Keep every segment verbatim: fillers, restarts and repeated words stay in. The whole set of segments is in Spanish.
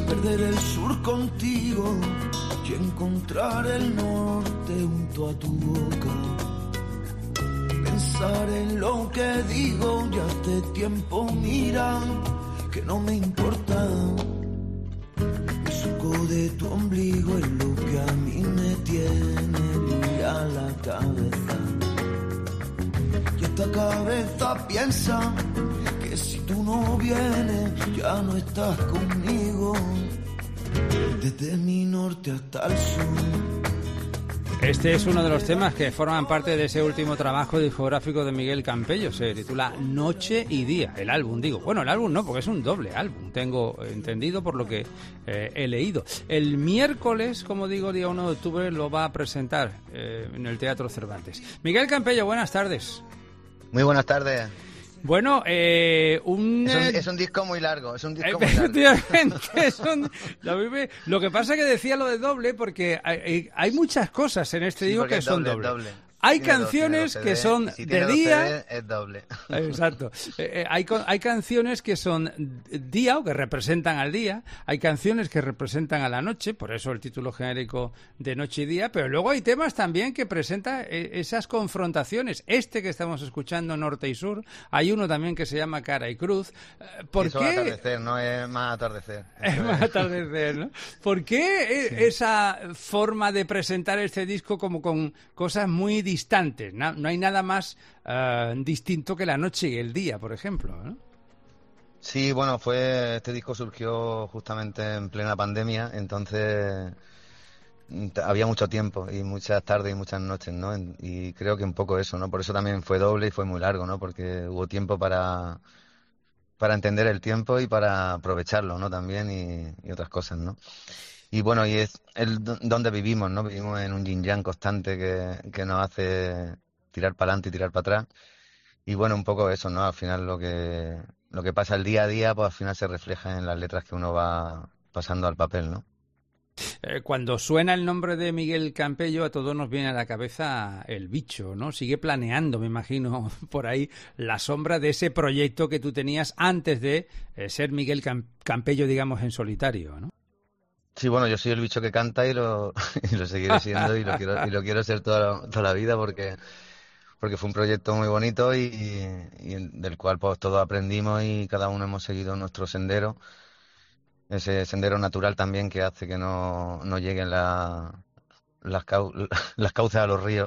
perder el sur contigo y encontrar el norte junto a tu boca. Pensar en lo que digo ya hace tiempo, mira, que no me importa. El surco de tu ombligo es lo que a mí me tiene a la cabeza. Y esta cabeza piensa que si tú no vienes ya no estás conmigo. Desde mi norte hasta el sur. Este es uno de los temas que forman parte de ese último trabajo discográfico de Miguel Campello. Se titula Noche y Día, el álbum, digo. Bueno, el álbum no, porque es un doble álbum, tengo entendido por lo que eh, he leído. El miércoles, como digo, día uno de octubre, lo va a presentar eh, en el Teatro Cervantes. Miguel Campello, buenas tardes. Muy buenas tardes. Bueno, eh, un... Es, un... es un disco muy largo, es un disco muy largo. Efectivamente, es un... Lo que pasa es que decía lo de doble porque hay, hay muchas cosas en este sí, disco que son doble. doble. doble. Hay tiene canciones dos, que son si de día... C D, es doble. Exacto. Eh, eh, hay, hay canciones que son día o que representan al día, hay canciones que representan a la noche, por eso el título genérico de Noche y Día, pero luego hay temas también que presentan eh, esas confrontaciones. Este que estamos escuchando, Norte y Sur, hay uno también que se llama Cara y Cruz. Eh, ¿Por eso qué? Es atardecer, no es más atardecer. Es más atardecer, ¿no? ¿Por qué sí. esa forma de presentar este disco como con cosas muy distantes? ¿No? No hay nada más uh, distinto que la noche y el día, por ejemplo, ¿no? Sí, bueno, fue este disco surgió justamente en plena pandemia, entonces había mucho tiempo y muchas tardes y muchas noches, ¿no? Y creo que un poco eso, ¿no? Por eso también fue doble y fue muy largo, ¿no? Porque hubo tiempo para para entender el tiempo y para aprovecharlo, ¿no? También y, y otras cosas, ¿no? Y bueno, y es el donde vivimos, ¿no? Vivimos en un yin yang constante que, que nos hace tirar para adelante y tirar para atrás. Y bueno, un poco eso, ¿no? Al final lo que lo que pasa el día a día, pues al final se refleja en las letras que uno va pasando al papel, ¿no? Eh, cuando suena el nombre de Miguel Campello, a todos nos viene a la cabeza El Bicho, ¿no? Sigue planeando, me imagino, por ahí la sombra de ese proyecto que tú tenías antes de eh, ser Miguel Cam- Campello, digamos, en solitario, ¿no? Sí, bueno, yo soy el bicho que canta y lo, y lo seguiré siendo y lo quiero, y lo quiero ser toda, toda la vida porque, porque fue un proyecto muy bonito y, y, y del cual pues todos aprendimos y cada uno hemos seguido nuestro sendero, ese sendero natural también que hace que no, no lleguen la, las, cau, las cauces a los ríos.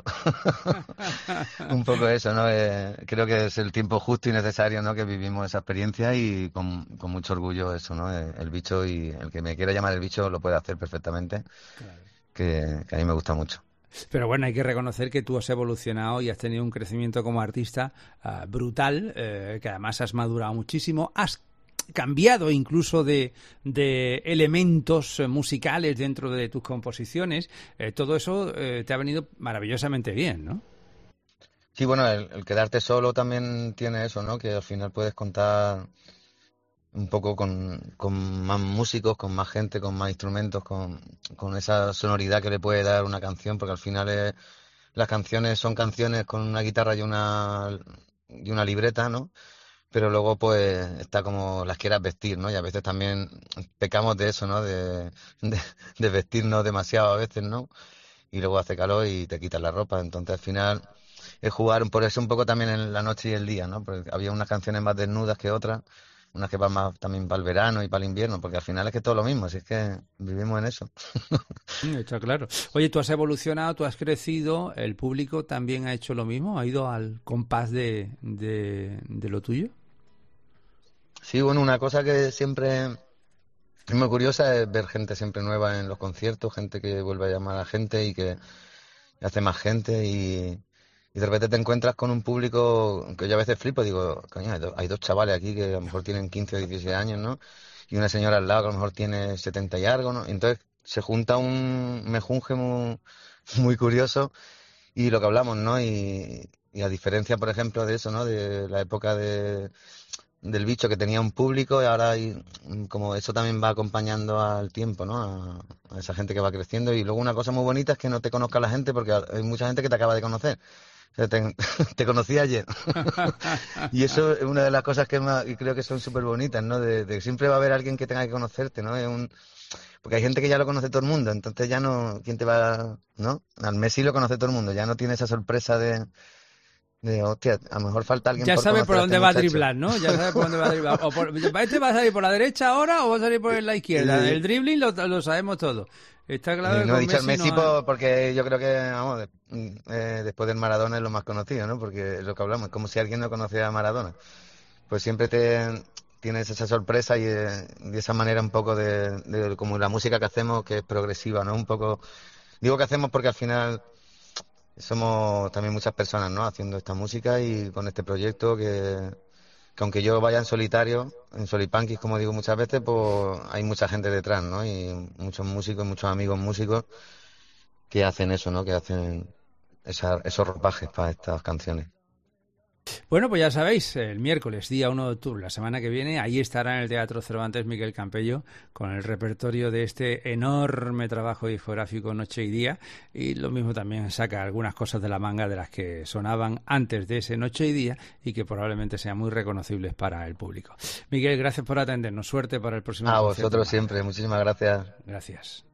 Un poco eso, ¿no? Eh, creo que es el tiempo justo y necesario, ¿no? Que vivimos esa experiencia y con, con mucho orgullo eso, ¿no? El, el bicho y el que me quiera llamar el bicho lo puede hacer perfectamente, claro. que, que a mí me gusta mucho. Pero bueno, hay que reconocer que tú has evolucionado y has tenido un crecimiento como artista uh, brutal, eh, que además has madurado muchísimo, has cambiado incluso de, de elementos musicales dentro de tus composiciones, eh, todo eso eh, te ha venido maravillosamente bien, ¿no? Sí, bueno, el, el quedarte solo también tiene eso, ¿no? Que al final puedes contar un poco con, con más músicos, con más gente, con más instrumentos, con, con esa sonoridad que le puede dar una canción, porque al final es, las canciones son canciones con una guitarra y una, y una libreta, ¿no? Pero luego pues está como las quieras vestir, ¿no? Y a veces también pecamos de eso, ¿no? De, de, de vestirnos demasiado a veces, ¿no? Y luego hace calor y te quitas la ropa. Entonces al final es jugar por eso un poco también en la noche y el día, ¿no? Porque había unas canciones más desnudas que otras, unas que van más también para el verano y para el invierno, porque al final es que es todo lo mismo, así es que vivimos en eso. Está claro. Oye, tú has evolucionado, tú has crecido, el público también ha hecho lo mismo, ha ido al compás de, de, de lo tuyo. Sí, bueno, una cosa que siempre es muy curiosa es ver gente siempre nueva en los conciertos, gente que vuelve a llamar a la gente y que hace más gente y, y de repente te encuentras con un público que yo a veces flipo, digo, coño, hay, do, hay dos chavales aquí que a lo mejor tienen quince o dieciséis años, ¿no? Y una señora al lado que a lo mejor tiene setenta y algo, ¿no? Y entonces se junta un mejunje muy, muy curioso y lo que hablamos, ¿no? Y, y a diferencia, por ejemplo, de eso, ¿no? De la época de... del bicho que tenía un público y ahora hay, como eso también va acompañando al tiempo, ¿no? A, a esa gente que va creciendo y luego una cosa muy bonita es que no te conozca la gente porque hay mucha gente que te acaba de conocer, O sea, te, te conocí ayer. Y eso es una de las cosas que más, y creo que son súper bonitas, ¿no? De, de siempre va a haber alguien que tenga que conocerte, ¿no? Es un, porque hay gente que ya lo conoce todo el mundo, entonces ya no, ¿quién te va, no? Al Messi lo conoce todo el mundo, ya no tiene esa sorpresa de, de hostia, a lo mejor falta alguien ya por sabe por dónde este va a muchacho. driblar, ¿no? Ya sabe por dónde va a driblar. O por, ¿este va a salir por la derecha ahora o va a salir por la izquierda? El dribbling lo, lo sabemos todo. Está claro Eh, que no he con dicho al Messi Messi no hay... por- porque yo creo que, vamos, de- eh, después del Maradona es lo más conocido, ¿no? Porque es lo que hablamos, es como si alguien no conociera a Maradona. Pues siempre te tienes esa sorpresa y de, de esa manera un poco de, de como la música que hacemos, que es progresiva, ¿no? Un poco, digo que hacemos porque al final somos también muchas personas, ¿no? Haciendo esta música y con este proyecto que, que aunque yo vaya en solitario, en Solipanquis, como digo muchas veces, pues hay mucha gente detrás, ¿no? Y muchos músicos, muchos amigos músicos que hacen eso, ¿no? Que hacen esa, esos ropajes para estas canciones. Bueno, pues ya sabéis, el miércoles, día uno de octubre, la semana que viene, ahí estará en el Teatro Cervantes Miguel Campello con el repertorio de este enorme trabajo discográfico Noche y Día, y lo mismo también saca algunas cosas de la manga de las que sonaban antes de ese Noche y Día y que probablemente sean muy reconocibles para el público. Miguel, gracias por atendernos, suerte para el próximo A concierto. vosotros siempre, muchísimas gracias. Gracias.